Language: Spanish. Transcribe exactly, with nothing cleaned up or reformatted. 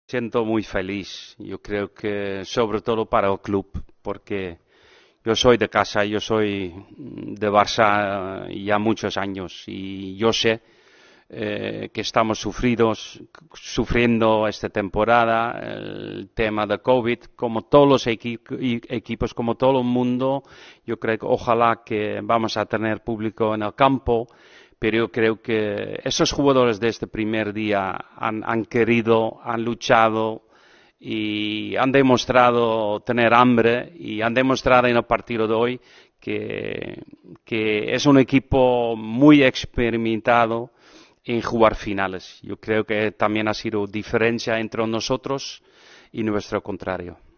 Siento muy feliz. Yo creo que sobre todo para el club, porque yo soy de casa, yo soy de Barça ya muchos años y yo sé eh, que estamos sufridos, sufriendo esta temporada el tema de COVID, como todos los equi equipos, como todo el mundo. Yo creo que ojalá que vamos a tener público en el campo, pero yo creo que esos jugadores de este primer día han, han querido, han luchado y han demostrado tener hambre y han demostrado en el partido de hoy que, que es un equipo muy experimentado en jugar finales. Yo creo que también ha sido diferencia entre nosotros y nuestro contrario.